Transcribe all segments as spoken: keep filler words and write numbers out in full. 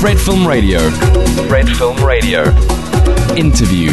Fred Film Radio. Fred Film Radio. Interview.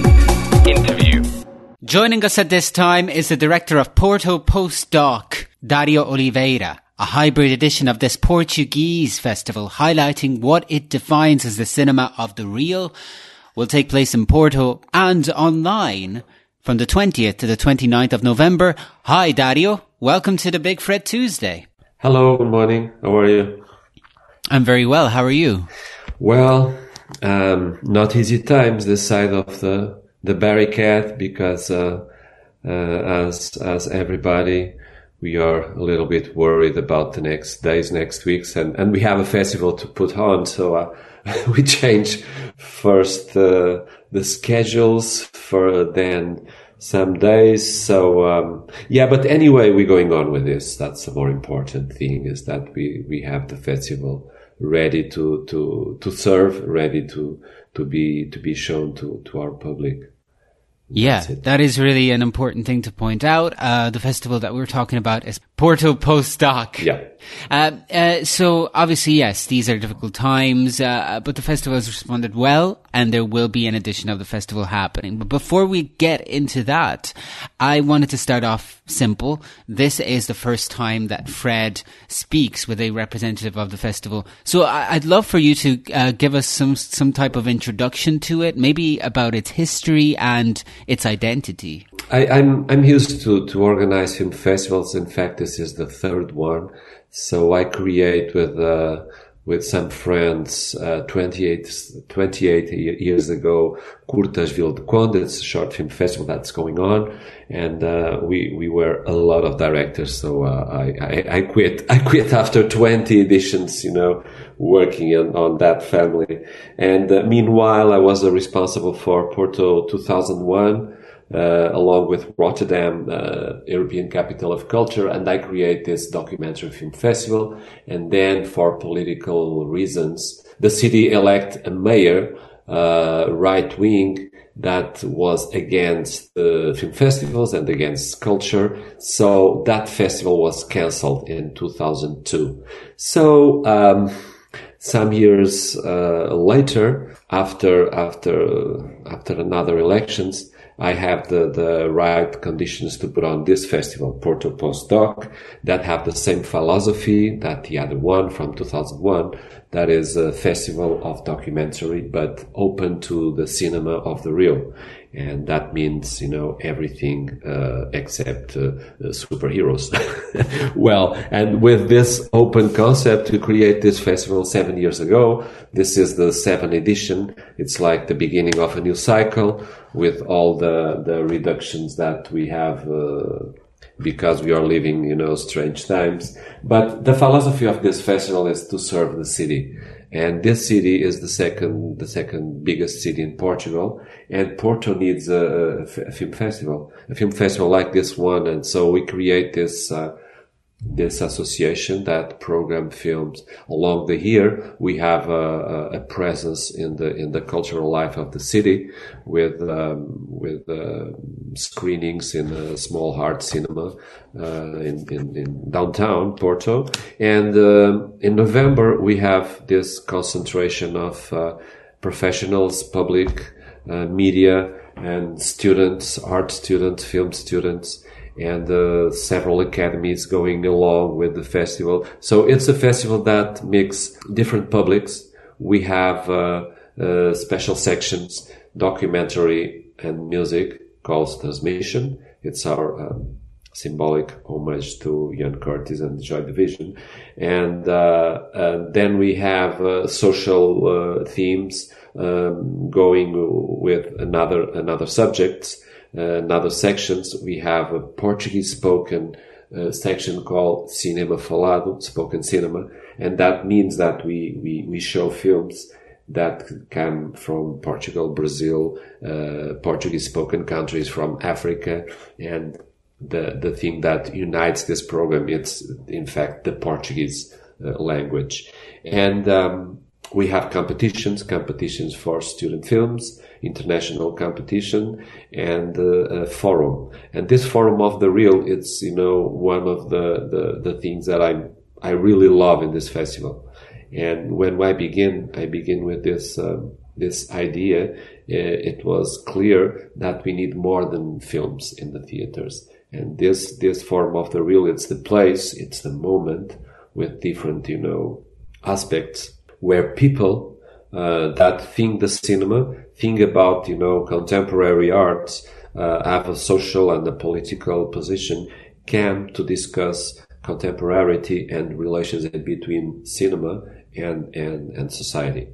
Interview. Joining us at this time is the director of Porto Postdoc, Dario Oliveira, a hybrid edition of this Portuguese festival highlighting what it defines as the cinema of the real. Will take place in Porto and online from the twentieth to the twenty-ninth of November. Hi Dario, welcome to the Big Fred Tuesday. Hello, good morning. How are you? I'm very well. How are you? Well, um, not easy times this side of the the barricade because uh, uh, as as everybody, we are a little bit worried about the next days, next weeks, and, and we have a festival to put on, so uh, we change first uh, the schedules for then some days. So um, yeah, but anyway, we're going on with this. That's the more important thing, is that we we have the festival ready to to to serve, ready to to be to be shown to to our public. Yeah, that is really an important thing to point out. Uh, the festival that we're talking about is Porto Postdoc. Yeah. Uh, uh, so obviously, yes, these are difficult times, uh, but the festival has responded well, and there will be an edition of the festival happening. But before we get into that, I wanted to start off simple. This is the first time that Fred speaks with a representative of the festival. So I- I'd love for you to uh, give us some some type of introduction to it, maybe about its history and its identity. I, I'm I'm used to to organize film festivals. In fact, this is the third one. So I create with uh, with some friends uh, twenty-eight, twenty-eight years ago Curtas Vila de Conde. It's a short film festival that's going on, and uh, we we were a lot of directors. So uh, I, I I quit I quit after twenty editions, you know, working on, on that family. And uh, meanwhile, I was uh, responsible for Porto two thousand one. Uh, along with Rotterdam, uh, European Capital of Culture, and I create this documentary film festival. And then, for political reasons, the city elect a mayor, uh, right wing, that was against uh, film festivals and against culture. So that festival was cancelled in two thousand two. So um, some years uh, later, after after after another elections, I have the, the right conditions to put on this festival, Porto Postdoc, that have the same philosophy that the other one from two thousand one, that is a festival of documentary, but open to the cinema of the real. And that means, you know, everything uh, except uh, superheroes. Well, and with this open concept to create this festival seven years ago, this is the seventh edition. It's like the beginning of a new cycle with all the, the reductions that we have uh, because we are living, you know, strange times. But the philosophy of this festival is to serve the city. And this city is the second, the second biggest city in Portugal. And Porto needs a, a film festival, a film festival like this one. And so we create this, uh, this association that program films along the year. We have a, a presence in the in the cultural life of the city with um, with uh, screenings in a small art cinema uh, in, in in downtown Porto. And uh, in November we have this concentration of uh, professionals, public, uh, media, and students, art students, film students, and uh, several academies going along with the festival. So it's a festival that mixes different publics. We have uh, uh, special sections, documentary and music, called Transmission. It's our um, symbolic homage to Ian Curtis and Joy Division. And, uh, and then we have uh, social uh, themes um, going with another another subjects. Uh, another sections, we have a Portuguese spoken uh, section called Cinema Falado, spoken cinema, and that means that we, we, we show films that come from Portugal, Brazil, uh, Portuguese spoken countries, from Africa, and the, the thing that unites this program, it's in fact the Portuguese uh, language. And um, we have competitions, competitions for student films, international competition, and uh, a forum. And this forum of the real, it's, you know, one of the, the, the things that I I really love in this festival. And when I begin, I begin with this um, this idea. It was clear that we need more than films in the theaters. And this this form of the real, it's the place, it's the moment with different, you know, aspects where people uh, that think the cinema, think about, you know, contemporary arts, uh, have a social and a political position, can to discuss contemporaneity and relations between cinema and, and, and society.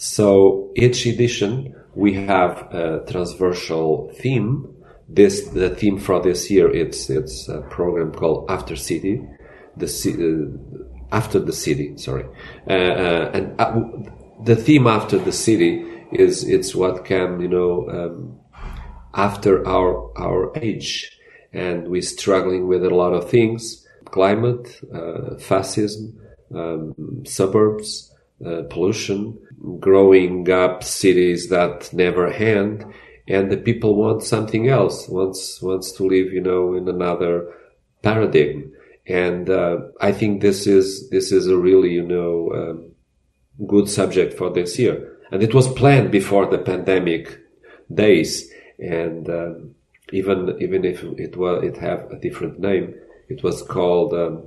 So each edition we have a transversal theme. This the theme for this year. It's it's a program called After City, the uh, After the City. Sorry, uh, uh, and uh, the theme After the City is it's what can, you know, um, after our our age, and we're struggling with a lot of things: climate, uh, fascism, um, suburbs, uh, pollution, growing up cities that never end. And the people want something else, wants wants to live, you know, in another paradigm. And uh, I think this is this is a really, you know, um, good subject for this year. And it was planned before the pandemic days. And um, even even if it was it have a different name, it was called um,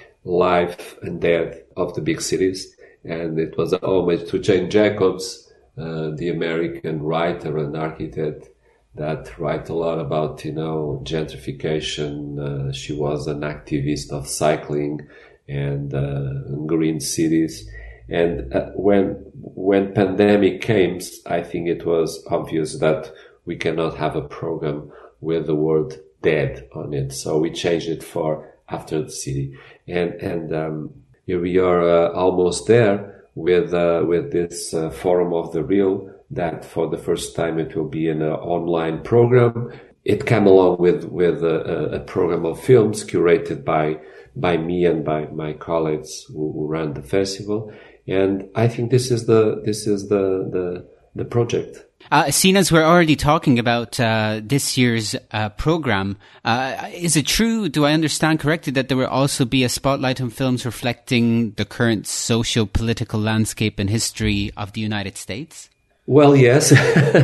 Life and Death of the Big Cities. And it was a homage to Jane Jacobs, Uh, the American writer and architect that write a lot about, you know, gentrification. Uh, she was an activist of cycling and uh, green cities. And uh, when when pandemic came, I think it was obvious that we cannot have a program with the word dead on it. So we changed it for After the City. And and um, here we are uh, almost there. With uh, with this uh, Forum of the Real, that for the first time it will be an uh, online program. It came along with with a, a program of films curated by by me and by my colleagues who, who ran the festival, and I think this is the this is the the, the project. Uh, seeing as we're already talking about uh, this year's uh, program, uh, is it true, do I understand correctly, that there will also be a spotlight on films reflecting the current socio-political landscape and history of the United States? Well, yes.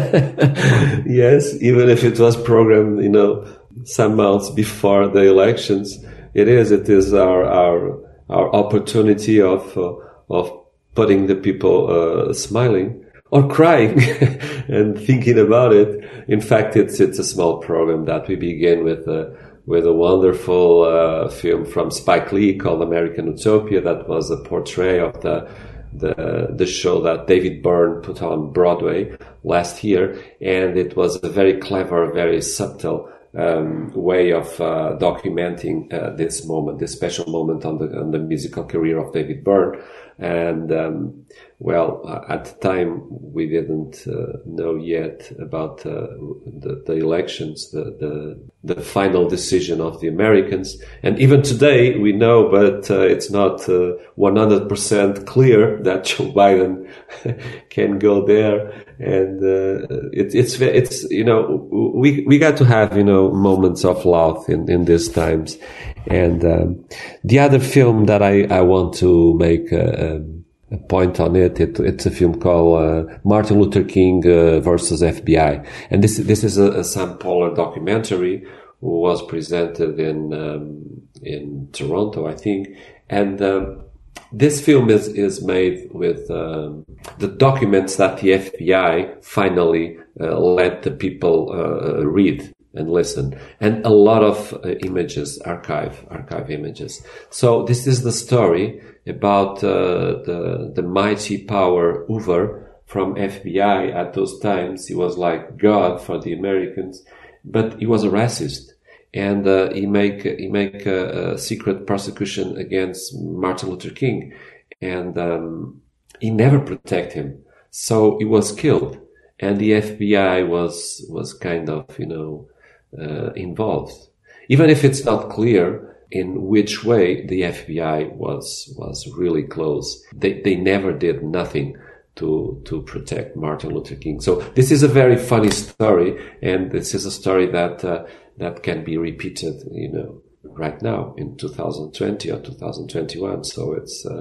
Yes, even if it was programmed, you know, some months before the elections, it is, it is our, our, our opportunity of, uh, of putting the people uh, smiling. Or crying and thinking about it. In fact, it's it's a small program that we begin with a with a wonderful uh, film from Spike Lee called American Utopia. That was a portrait of the the the show that David Byrne put on Broadway last year, and it was a very clever, very subtle um, way of uh, documenting uh, this moment, this special moment on the on the musical career of David Byrne. And um, well, at the time we didn't uh, know yet about uh, the, the elections, the, the the final decision of the Americans. And even today we know, but uh, it's not uh, one hundred percent clear that Joe Biden can go there. And uh, it, it's it's you know we we got to have, you know, moments of love in in these times. And um, the other film that I, I want to make a, a point on it, it, it's a film called uh, Martin Luther King uh, versus F B I. And this this is a, a Sam Pollard documentary who was presented in um, in Toronto, I think. And um, this film is, is made with um, the documents that the F B I finally uh, let the people uh, read and listen, and a lot of uh, images, archive, archive images. So this is the story about uh, the the mighty power Hoover from F B I at those times. He was like God for the Americans, but he was a racist, and uh, he make he make a, a secret prosecution against Martin Luther King, and um, he never protect him, so he was killed, and the F B I was was kind of, you know, Uh, involved, even if it's not clear in which way the F B I was was really close. They they never did nothing to to protect Martin Luther King. So this is a very funny story, and this is a story that uh, that can be repeated, you know, right now in two thousand twenty or two thousand twenty-one. So it's uh,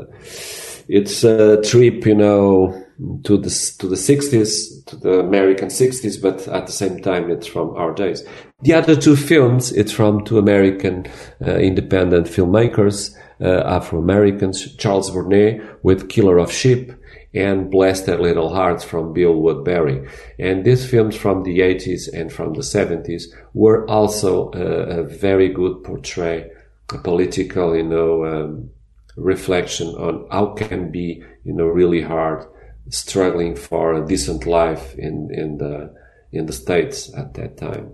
it's a trip, you know, to the to the sixties, to the American sixties, but at the same time it's from our days. The other two films, it's from two American uh, independent filmmakers, uh, Afro-Americans, Charles Burnet with Killer of Sheep, and Bless Their Little Hearts from Bill Woodbury. And these films from the eighties and from the seventies were also uh, a very good portray, a political, you know, um, reflection on how can be, you know, really hard struggling for a decent life in, in the in the States at that time.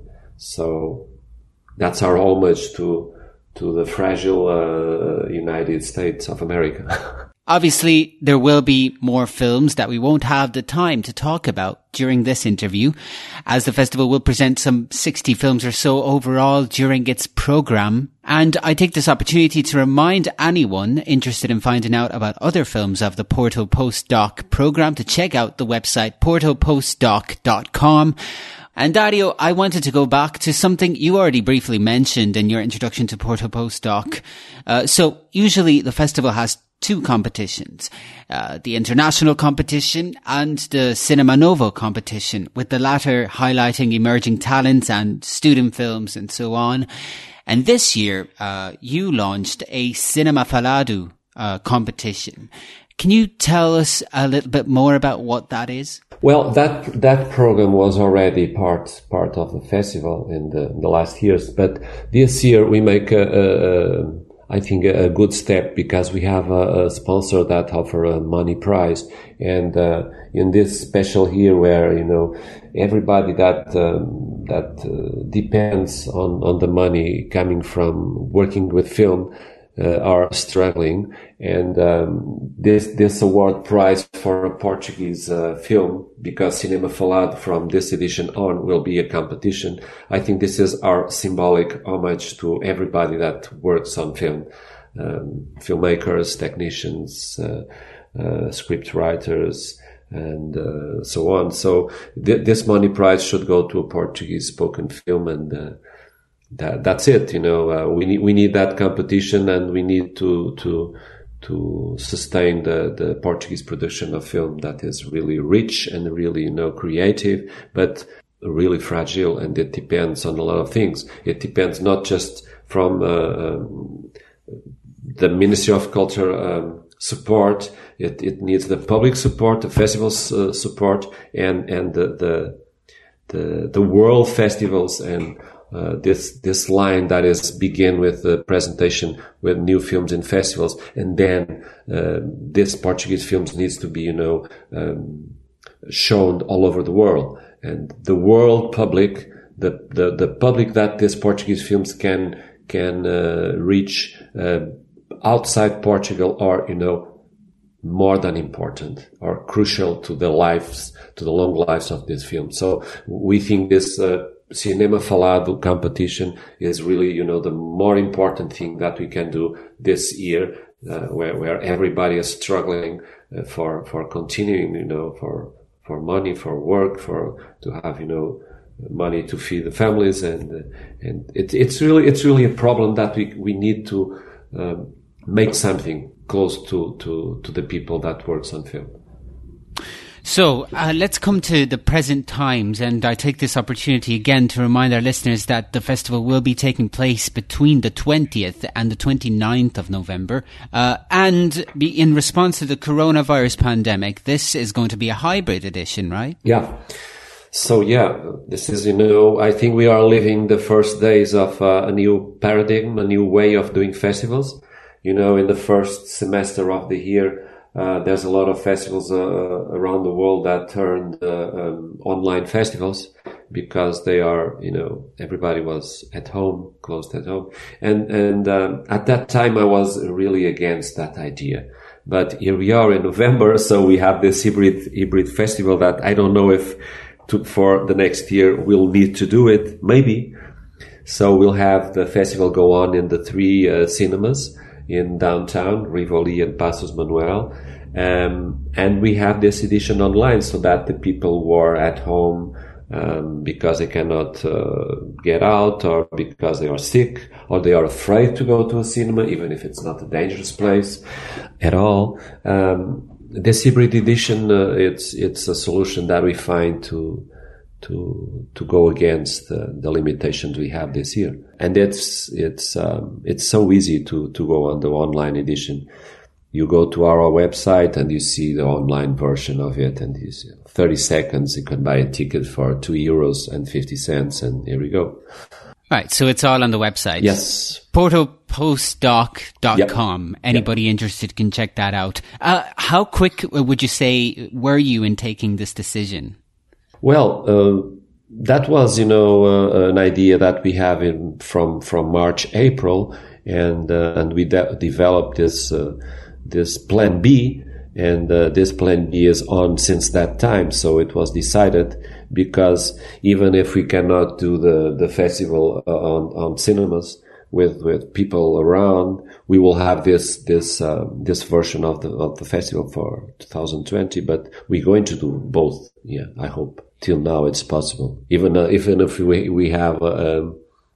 So that's our homage to to the fragile uh, United States of America. Obviously, there will be more films that we won't have the time to talk about during this interview, as the festival will present some sixty films or so overall during its programme. And I take this opportunity to remind anyone interested in finding out about other films of the Porto Postdoc programme to check out the website porto postdoc dot com. And Dario, I wanted to go back to something you already briefly mentioned in your introduction to Porto Postdoc. Uh, so usually the festival has two competitions, uh, the international competition and the Cinema Novo competition, with the latter highlighting emerging talents and student films and so on. And this year, uh, you launched a Cinema Falado uh, competition. Can you tell us a little bit more about what that is? Well, that that program was already part part of the festival in the, in the last years, but this year we make a, a, a I think a good step, because we have a, a sponsor that offer a money prize, and uh, in this special year where, you know, everybody that um, that uh, depends on on the money coming from working with film uh, are struggling, and um, this this award prize for a Portuguese uh, film, because Cinema Falado from this edition on will be a competition. I think this is our symbolic homage to everybody that works on film, um, filmmakers, technicians, uh, uh, script writers, and uh, so on. So th- this money prize should go to a Portuguese spoken film, and uh, that that's it. You know, uh, we need we need that competition, and we need to to. to sustain the, the Portuguese production of film that is really rich and really, you know, creative, but really fragile, and it depends on a lot of things. It depends not just from uh, um, the Ministry of Culture um, support, it, it needs the public support, the festivals uh, support, and, and the, the, the, the world festivals, and Uh, this this line that is begin with the presentation with new films in festivals, and then uh, this Portuguese films needs to be, you know, um, shown all over the world, and the world public, the the, the public that this Portuguese films can can uh, reach uh, outside Portugal are, you know, more than important or crucial to the lives, to the long lives of this film. So we think this uh, Cinema Falado competition is really, you know, the more important thing that we can do this year, uh, where, where everybody is struggling uh, for, for continuing, you know, for, for money, for work, for, to have, you know, money to feed the families. And, uh, and it, it's really, it's really a problem that we, we need to, um, make something close to, to, to the people that works on film. So uh, let's come to the present times, and I take this opportunity again to remind our listeners that the festival will be taking place between the twentieth and the twenty-ninth of November, uh, and be in response to the coronavirus pandemic. This is going to be a hybrid edition, right? Yeah. So yeah, this is, you know, I think we are living the first days of uh, a new paradigm, a new way of doing festivals. You know, in the first semester of the year, Uh, there's a lot of festivals uh, around the world that turned uh, um, online festivals, because they are, you know, everybody was at home, closed at home. And, and um, at that time I was really against that idea. But here we are in November, so we have this hybrid, hybrid festival that I don't know if to, for the next year we'll need to do it, maybe. So we'll have the festival go on in the three uh, cinemas in downtown, Rivoli and Passos Manuel. Um, and we have this edition online so that the people who are at home um, because they cannot uh, get out, or because they are sick, or they are afraid to go to a cinema, even if it's not a dangerous place at all. Um, this hybrid edition, uh, it's it's a solution that we find to to to go against the, the limitations we have this year, and it's it's um, it's so easy to to go on the online edition. You go to our website and you see the online version of it, and you see thirty seconds you can buy a ticket for two euros and fifty cents, and here we go. Right, so it's all on the website. Yes. porto postdoc dot com. Yep. Anybody Yep. interested can check that out. Uh, how quick would you say were you in taking this decision? Well, uh, that was, you know, uh, an idea that we have in from from March, April, and uh, and we de- developed this uh, this Plan B, and uh, this Plan B is on since that time. So it was decided, because even if we cannot do the the festival uh, on on cinemas with with people around, we will have this this uh, this version of the of the festival for two thousand twenty. But we're going to do both. Yeah, I hope. Till now, it's possible. Even uh, even if we we have uh,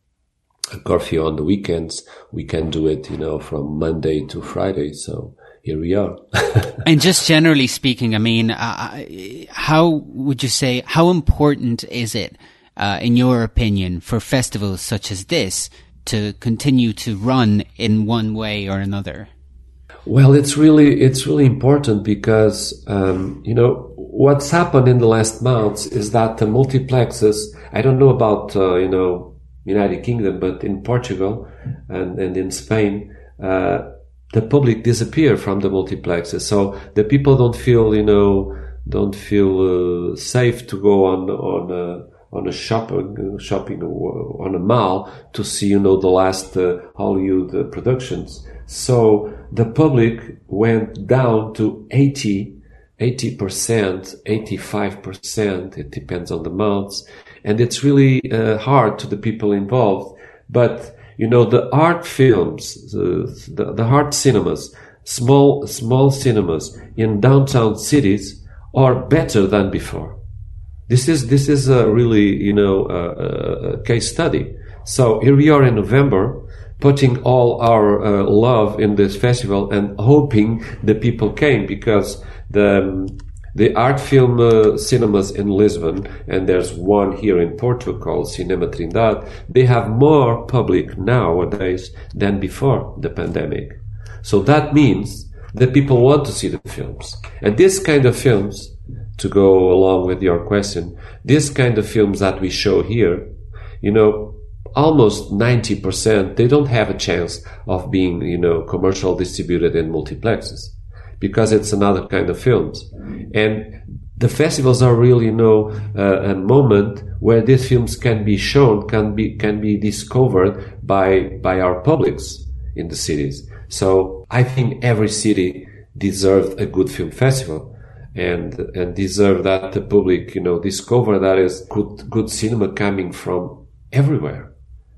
a curfew on the weekends, we can do it, you know, from Monday to Friday. So here we are. And just generally speaking, I mean, uh, how would you say, how important is it, uh, in your opinion, for festivals such as this to continue to run in one way or another? Well, it's really it's really important, because um, you know what's happened in the last months is that the multiplexes. I don't know about uh, you know United Kingdom, but in Portugal and and in Spain, uh, the public disappear from the multiplexes. So the people don't feel you know don't feel uh, safe to go on on a, on a shopping shopping on a mall to see you know the last uh, Hollywood uh, productions. So the public went down to eighty percent, eighty-five percent. It depends on the months. And it's really uh, hard to the people involved. But, you know, the art films, the, the, the art cinemas, small, small cinemas in downtown cities are better than before. This is, this is a really, you know, a, a case study. So here we are in November, putting all our uh, love in this festival and hoping the people came, because the um, the art film uh, cinemas in Lisbon, and there's one here in Porto called Cinema Trindade, they have more public nowadays than before the pandemic. So that means that people want to see the films. And this kind of films, to go along with your question, this kind of films that we show here, you know, almost ninety percent, they don't have a chance of being, you know, commercial distributed in multiplexes, because it's another kind of films. And the festivals are really, you know, uh, a moment where these films can be shown, can be, can be discovered by, by our publics in the cities. So I think every city deserves a good film festival, and, and deserve that the public, you know, discover that is good, good cinema coming from everywhere.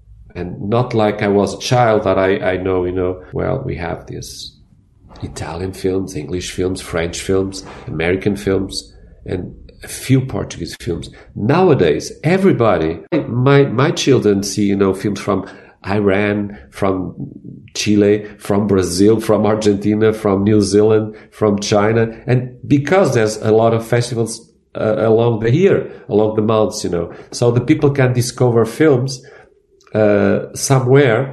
And not like I was a child that I, I know, you know, well, we have this Italian films, English films, French films, American films, and a few Portuguese films. Nowadays, everybody, my, my children see, you know, films from Iran, from Chile, from Brazil, from Argentina, from New Zealand, from China. And because there's a lot of festivals uh, along the year, along the months, you know, so the people can discover films Uh, somewhere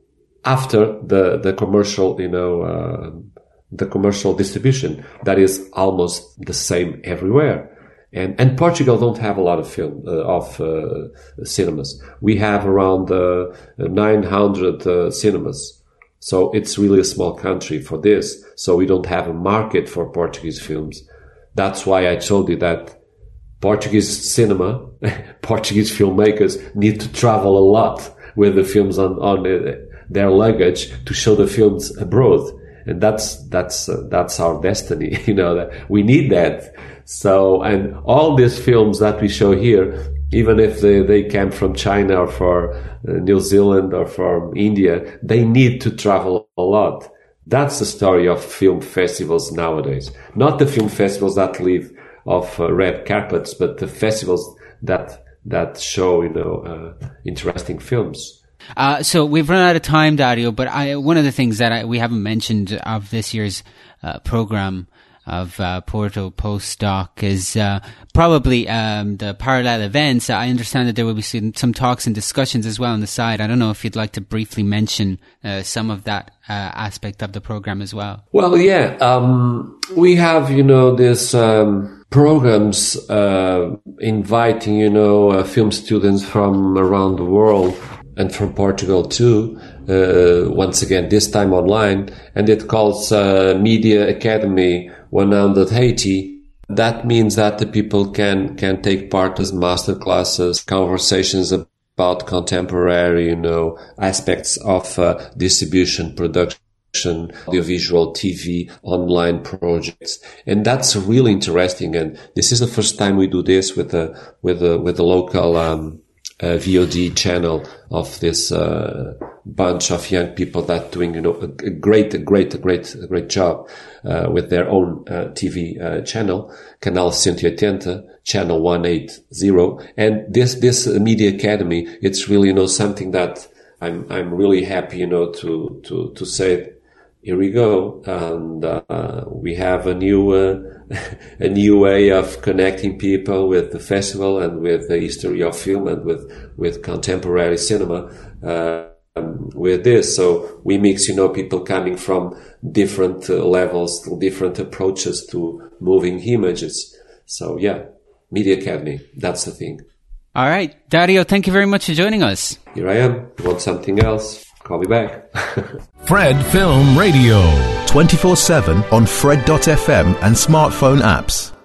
after the the commercial, you know, uh, the commercial distribution that is almost the same everywhere. And and Portugal don't have a lot of film uh, of uh, cinemas. We have around uh, nine hundred uh, cinemas, so it's really a small country for this. So we don't have a market for Portuguese films. That's why I told you that Portuguese cinema, Portuguese filmmakers need to travel a lot with the films on, on uh, their luggage to show the films abroad. And that's, that's, uh, that's our destiny, you know, that we need that. So, and all these films that we show here, even if they, they came from China or for uh, New Zealand or from India, they need to travel a lot. That's the story of film festivals nowadays. Not the film festivals that live of uh, red carpets, but the festivals that that show, you know, uh, interesting films. Uh, so we've run out of time, Dario, but I, one of the things that I, we haven't mentioned of this year's uh, program of uh, Porto Postdoc is uh, probably um, the parallel events. I understand that there will be some, some talks and discussions as well on the side. I don't know if you'd like to briefly mention uh, some of that uh, aspect of the program as well. Well, yeah, um, we have, you know, this um, programs uh, inviting, you know, uh, film students from around the world and from Portugal too. Uh, once again, this time online, and it calls uh, Media Academy one hundred eighty. That means that the people can can take part as master classes, conversations about contemporary, you know, aspects of uh, distribution, production, audiovisual, T V, online projects, and that's really interesting. And this is the first time we do this with a with a with a local um, uh, V O D channel of this uh, bunch of young people that doing, you know, a, a great, a great, a great, a great job uh, with their own uh, T V uh, channel, Canal one eighty, channel one eighty. And this, this Media Academy, it's really, you know, something that I'm, I'm really happy, you know, to, to, to say, here we go. And, uh, we have a new, uh, a new way of connecting people with the festival and with the history of film and with, with contemporary cinema, uh, um, with this. So we mix, you know, people coming from different uh, levels, different approaches to moving images. So yeah, Media Academy, that's the thing. All right. Dario, thank you very much for joining us. Here I am. You want something else? Call me back. Fred Film Radio. twenty-four seven on Fred dot f m and smartphone apps.